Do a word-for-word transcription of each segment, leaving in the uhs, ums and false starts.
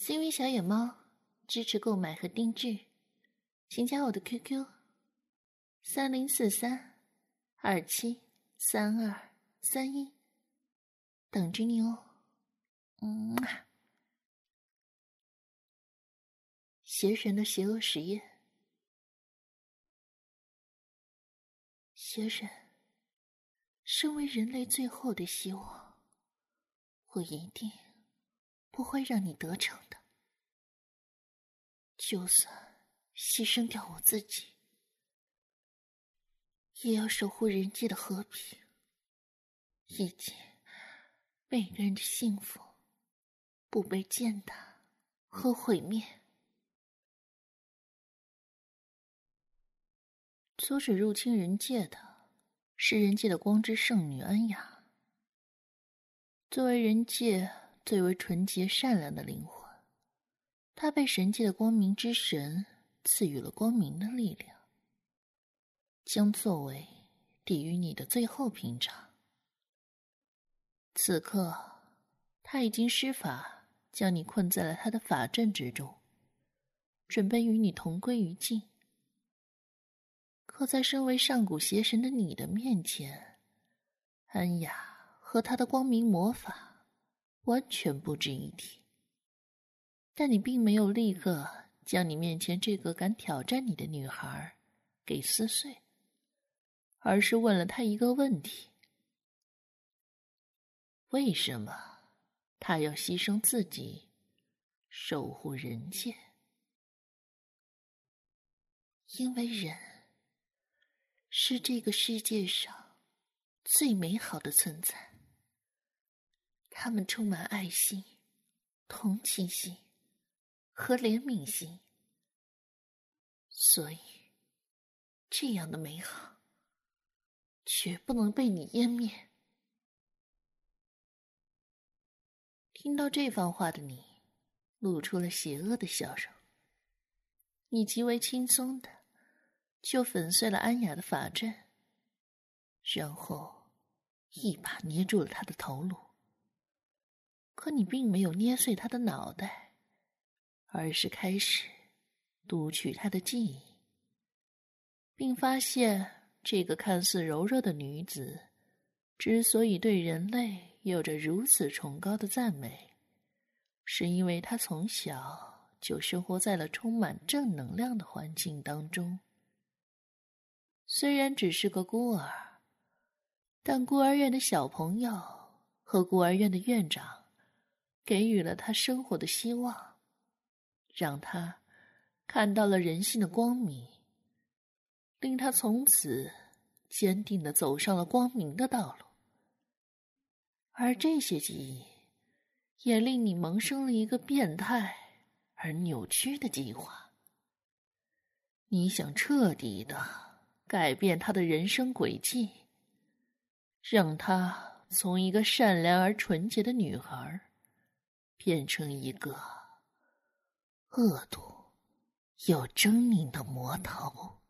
C V 小野猫支持购买和定制，请加我的 Q Q 三零四三二七三二三一，等着你哦。嗯，邪神的邪恶实验。邪神，身为人类最后的希望，我一定不会让你得逞的。就算牺牲掉我自己，也要守护人界的和平，以及每个人的幸福不被践踏和毁灭。阻止入侵人界的是人界的光之圣女安雅。作为人界最为纯洁善良的灵魂，她被神界的光明之神赐予了光明的力量，将作为抵御你的最后屏障。此刻他已经施法将你困在了他的法阵之中，准备与你同归于尽。可在身为上古邪神的你的面前，安雅和她的光明魔法完全不值一提。但你并没有立刻将你面前这个敢挑战你的女孩给撕碎，而是问了她一个问题：为什么她要牺牲自己守护人界？因为人是这个世界上最美好的存在，他们充满爱心、同情心和怜悯心，所以这样的美好绝不能被你湮灭。听到这番话的你露出了邪恶的笑容，你极为轻松的就粉碎了安雅的法阵，然后一把捏住了她的头颅。可你并没有捏碎她的脑袋，而是开始读取她的记忆，并发现这个看似柔弱的女子之所以对人类有着如此崇高的赞美，是因为她从小就生活在了充满正能量的环境当中。虽然只是个孤儿，但孤儿院的小朋友和孤儿院的院长给予了他生活的希望，让他看到了人性的光明，令他从此坚定地走上了光明的道路。而这些记忆也令你萌生了一个变态而扭曲的计划。你想彻底地改变他的人生轨迹，让他从一个善良而纯洁的女孩变成一个恶毒又狰狞的魔头。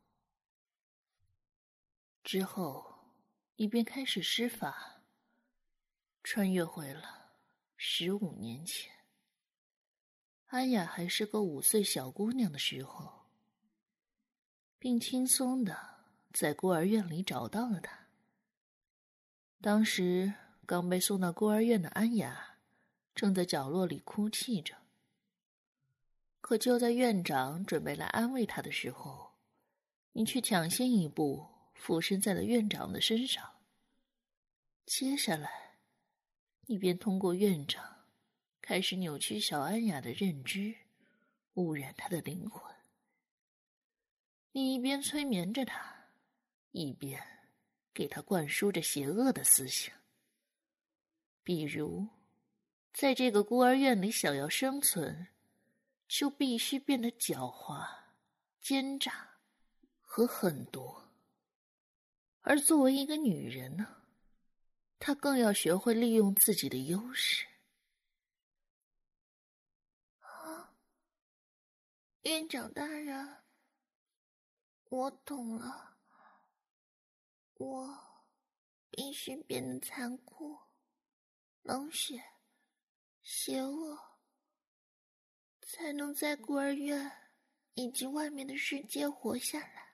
之后你便开始施法，穿越回了十五年前，安雅还是个五岁小姑娘的时候，并轻松地在孤儿院里找到了她。当时刚被送到孤儿院的安雅正在角落里哭泣着，可就在院长准备来安慰她的时候，你却抢先一步附身在了院长的身上。接下来你便通过院长开始扭曲小安雅的认知，污染她的灵魂。你一边催眠着她，一边给她灌输着邪恶的思想，比如在这个孤儿院里想要生存，就必须变得狡猾、奸诈和狠毒。而作为一个女人呢，她更要学会利用自己的优势。啊，院长大人，我懂了，我必须变得残酷、冷血、邪恶， 才能在孤儿院以及外面的世界活下来。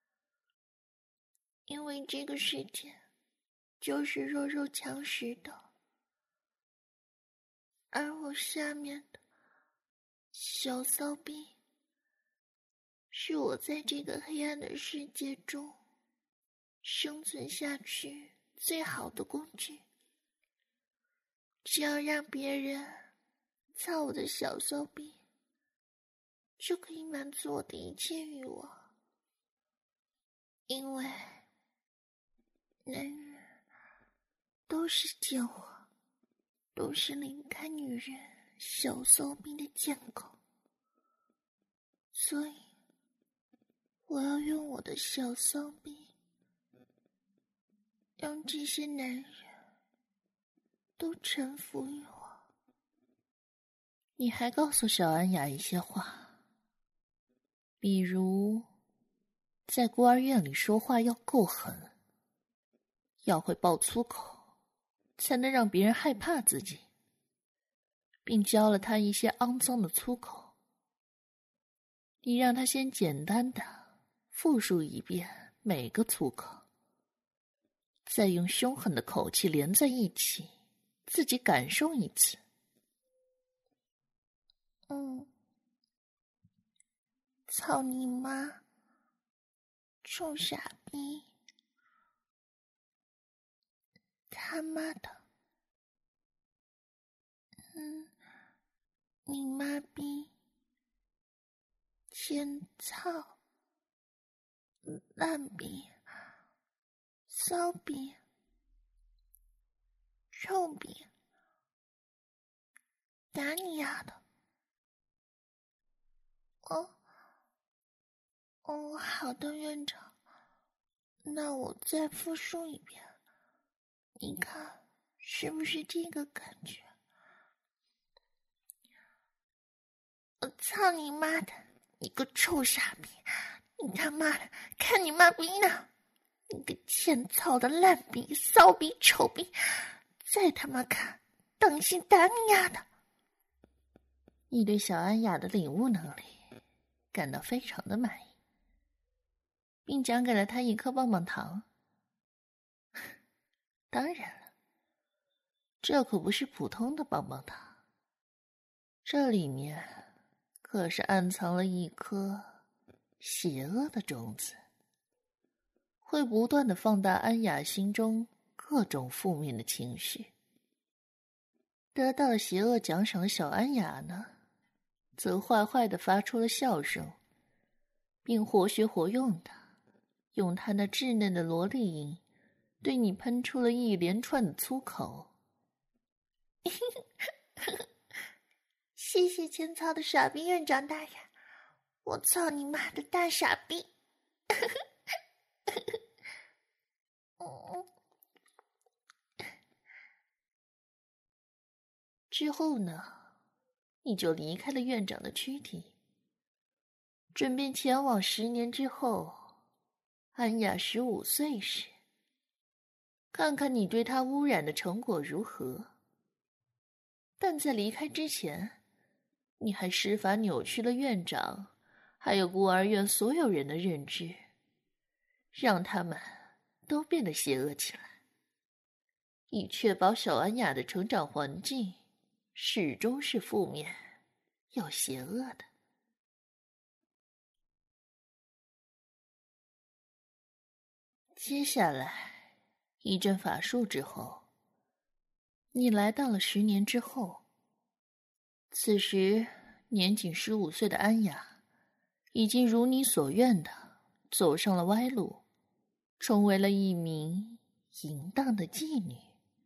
因为这个世界就是弱肉强食的，而我下面的小骚逼是我在这个黑暗的世界中生存下去最好的工具。只要让别人操我的小骚逼，就可以满足我的一切欲望。因为男人都是贱货，都是离不开女人小骚逼的贱狗，所以我要用我的小骚逼让这些男人都臣服于我。你还告诉小安雅一些话，比如在孤儿院里说话要够狠，要会爆粗口，才能让别人害怕自己，并教了他一些肮脏的粗口。你让他先简单的复述一遍每个粗口，再用凶狠的口气连在一起，自己感受一次。嗯，操你妈，臭傻逼，他妈的，嗯，你妈逼，欠操，烂逼，骚逼，臭逼，打你丫的！哦，哦，好的，院长，那我再复述一遍，你看是不是这个感觉？我操你妈的，你个臭傻逼！你他妈的，看你妈逼呢！你个欠操的烂逼、骚逼、丑逼！再他妈看，当心打你丫的！你对小安雅的领悟能力感到非常的满意，并奖给了她一颗棒棒糖。当然了，这可不是普通的棒棒糖，这里面可是暗藏了一颗邪恶的种子，会不断的放大安雅心中各种负面的情绪。得到了邪恶奖赏的小安雅呢，则坏坏的发出了笑声，并活学活用的用她那稚嫩的萝莉音对你喷出了一连串的粗口。谢谢前操的傻逼院长大人，我操你妈的大傻逼！之后呢，你就离开了院长的躯体，准备前往十年之后安雅十五岁时，看看你对她污染的成果如何。但在离开之前，你还施法扭曲了院长还有孤儿院所有人的认知，让他们都变得邪恶起来，以确保小安雅的成长环境始终是负面又邪恶的。接下来一阵法术之后，你来到了十年之后。此时年仅十五岁的安雅已经如你所愿的走上了歪路，成为了一名淫荡的妓女，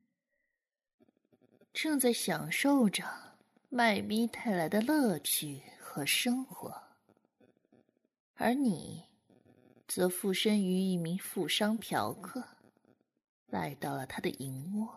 正在享受着卖逼带来的乐趣和生活。而你则附身于一名富商嫖客，来到了他的营窝。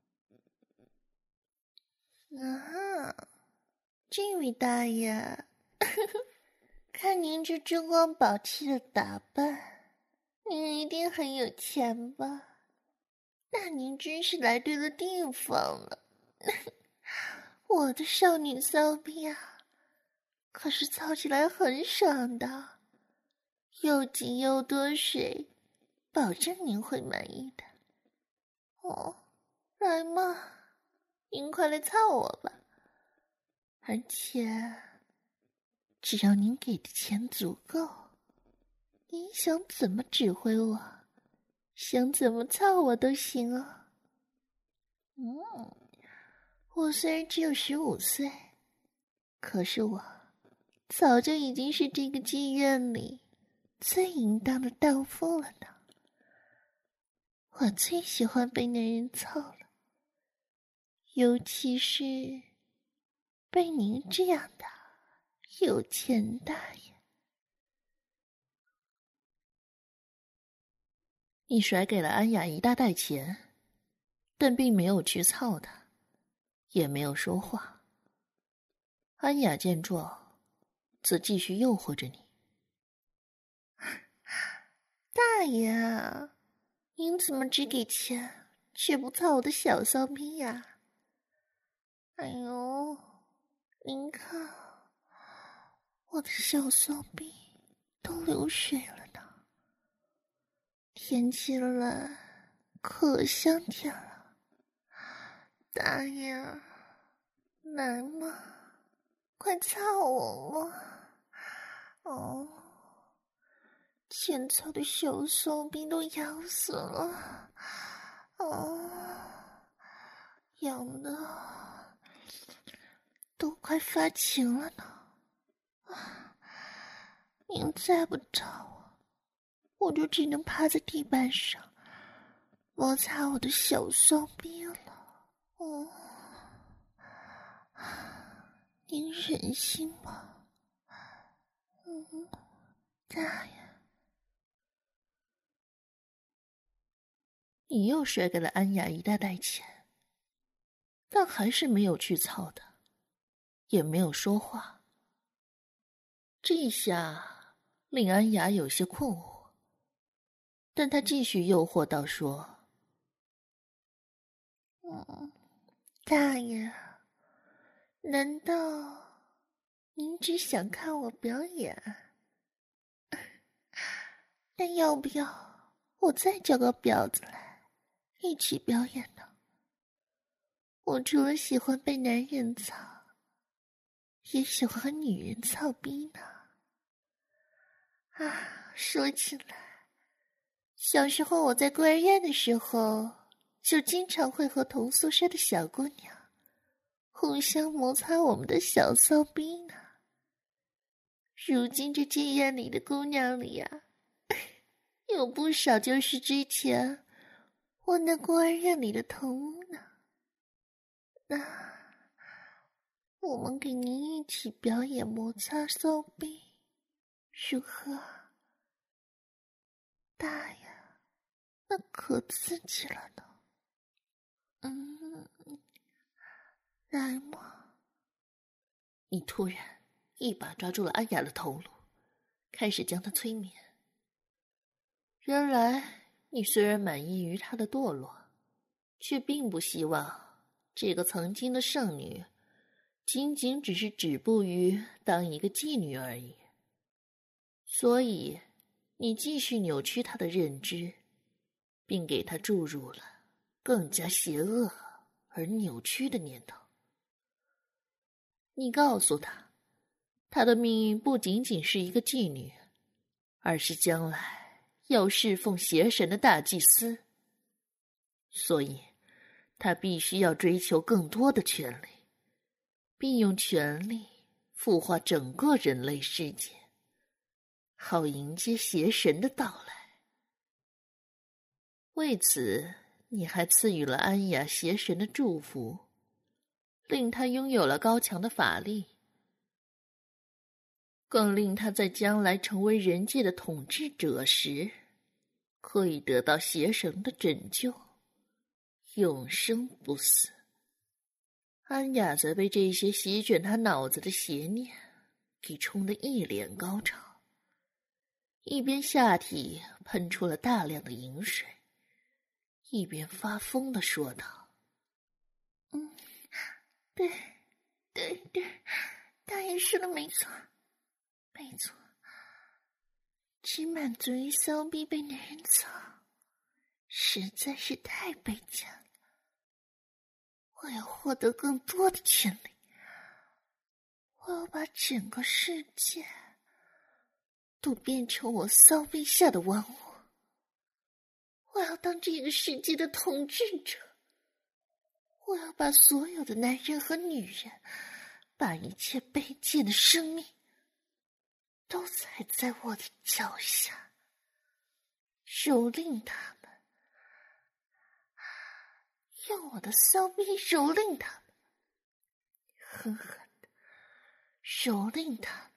啊，这位大爷，看您这珠光宝气的打扮，您一定很有钱吧？那您真是来对了地方了。我的少女骚逼啊， 可是操起来很爽的，又紧又多水，保证您会满意的。哦，来嘛，您快来操我吧！而且，只要您给的钱足够，您想怎么指挥我，想怎么操我都行哦。嗯，我虽然只有十五岁，可是我早就已经是这个妓院里最淫荡的荡妇了呢。我最喜欢被男人操了，尤其是被您这样的有钱大爷。你甩给了安雅一大袋钱，但并没有去操她，也没有说话。安雅见状，则继续诱惑着你。大爷，您怎么只给钱，却不操我的小骚逼呀？哎呦，您看，我的小骚逼都流水了呢。天气冷，可香甜了。大爷，来嘛，快操我嘛！哦，欠操的小骚逼都痒死了。哦，痒的都快发情了呢。您再不找我，我就只能趴在地板上摩擦我的小骚逼了。哦，您忍心吗？嗯，大爷。你又甩给了安雅一大袋钱，但还是没有去操她，也没有说话。这一下令安雅有些困惑，但她继续诱惑道说：嗯，大爷，难道您只想看我表演？那要不要我再叫个婊子来一起表演呢？我除了喜欢被男人操，也喜欢和女人操逼呢。啊，说起来，小时候我在孤儿院的时候，就经常会和同宿舍的小姑娘互相摩擦我们的小骚逼呢。如今这妓院里的姑娘里啊，有不少就是之前我那孤儿院里的同屋呢。那我们给您一起表演摩擦骚逼，如何？大爷，那可刺激了呢。嗯，来嘛。你突然一把抓住了安雅的头颅，开始将她催眠。原来你虽然满意于她的堕落，却并不希望这个曾经的圣女仅仅只是止步于当一个妓女而已。所以你继续扭曲她的认知，并给她注入了更加邪恶而扭曲的念头。你告诉她，她的命运不仅仅是一个妓女，而是将来要侍奉邪神的大祭司。所以她必须要追求更多的权利，并用权力孵化整个人类世界，好迎接邪神的到来。为此，你还赐予了安雅邪神的祝福，令他拥有了高强的法力，更令他在将来成为人界的统治者时，可以得到邪神的拯救，永生不死。安雅则被这些席卷他脑子的邪念给冲得一脸高潮，一边下体喷出了大量的淫水，一边发疯地说道：嗯，对对对， 大爷说的没错，没错，只满足于骚逼被男人操，实在是太卑贱了。我要获得更多的权利，我要把整个世界都变成我骚逼下的玩物。我要当这个世界的统治者，我要把所有的男人和女人，把一切卑贱的生命都踩在我的脚下，蹂躏他们，用我的骚逼蹂躏他们，狠狠的蹂躏他们，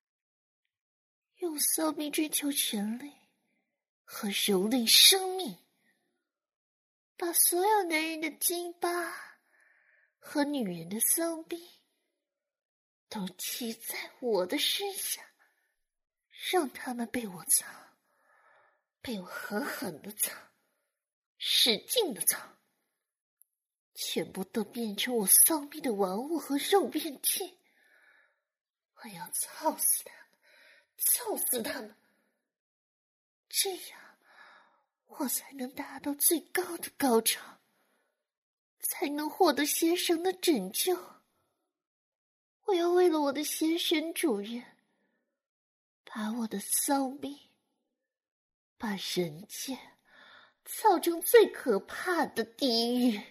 用骚逼追求权利和蹂躏生命，把所有男人的鸡巴和女人的骚逼都骑在我的身上，让他们被我操，被我狠狠的操，使劲的操，全部都变成我骚逼的玩物和肉便器。我要操死他们，操死他们，这样我才能达到最高的高潮，才能获得邪神的拯救。我要为了我的邪神主人，把我的骚逼，把人界造成最可怕的地狱。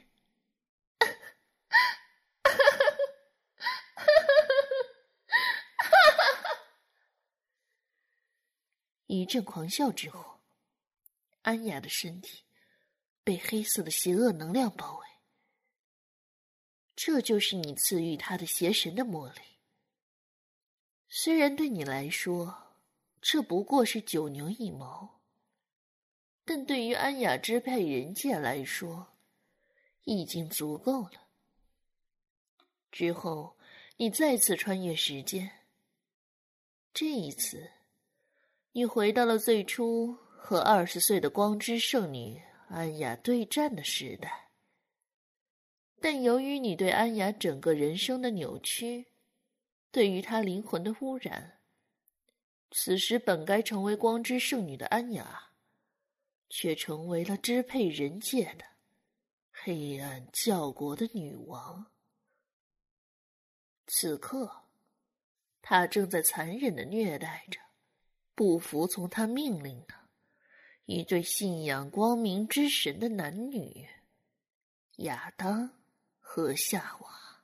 一阵狂笑之后，安雅的身体被黑色的邪恶能量包围。这就是你赐予他的邪神的魔力。虽然对你来说，这不过是九牛一毛，但对于安雅支配人界来说，已经足够了。之后，你再次穿越时间，这一次，你回到了最初和二十岁的光之圣女安雅对战的时代。但由于你对安雅整个人生的扭曲，对于她灵魂的污染，此时本该成为光之圣女的安雅，却成为了支配人界的黑暗教国的女王。此刻，她正在残忍地虐待着不服从她命令的一对信仰光明之神的男女，亚当和夏娃。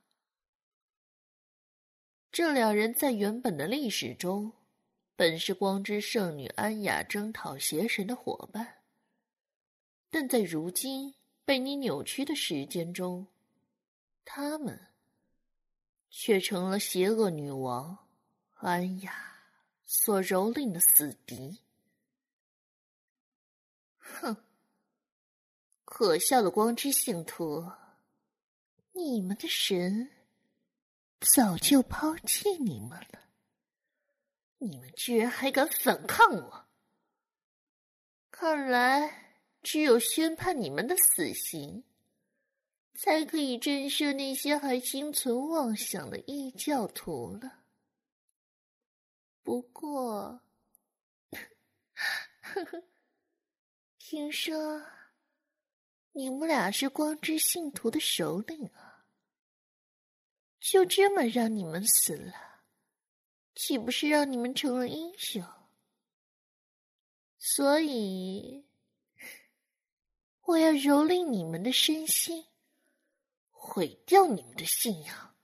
这两人在原本的历史中，本是光之圣女安雅征讨邪神的伙伴，但在如今被你扭曲的时间中，他们却成了邪恶女王安雅所蹂躏的死敌。哼，可笑的光之信徒，你们的神早就抛弃你们了，你们居然还敢反抗我！看来只有宣判你们的死刑，才可以震慑那些还心存妄想的异教徒了。不过，呵呵，听说你们俩是光之信徒的首领啊，就这么让你们死了，岂不是让你们成了英雄？所以，我要蹂躏你们的身心，毁掉你们的信仰。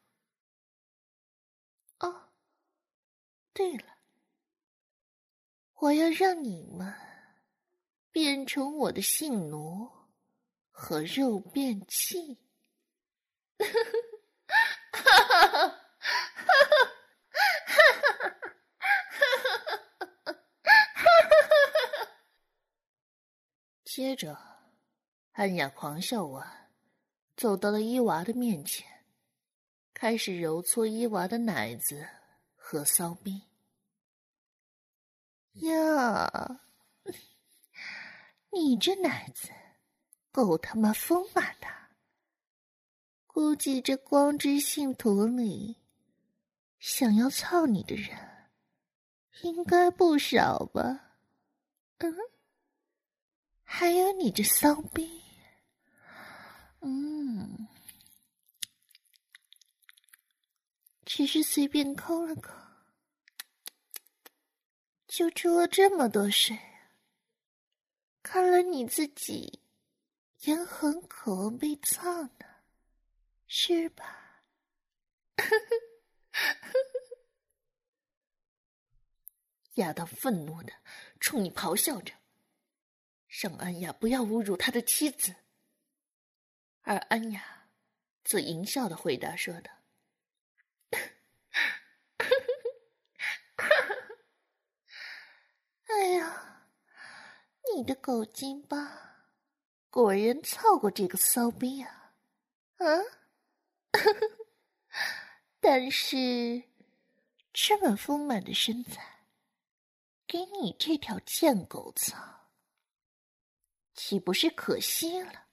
哦，对了，我要让你们变成我的性奴和肉便器。接着，安雅狂笑完，走到了伊娃的面前，开始揉搓伊娃的奶子和骚逼。呀，你这奶子够他妈丰满的，估计这光之信徒里想要操你的人应该不少吧？嗯，还有你这骚逼，嗯，只是随便抠了抠，就出了这么多水，看来你自己也很渴望被操呢，是吧？亚当愤怒的冲你咆哮着，让安雅不要侮辱他的妻子，而安雅则淫笑的回答说道：“哎呀，你的狗精巴果然操过这个骚逼啊！啊，但是这么丰满的身材，给你这条贱狗操，岂不是可惜了？”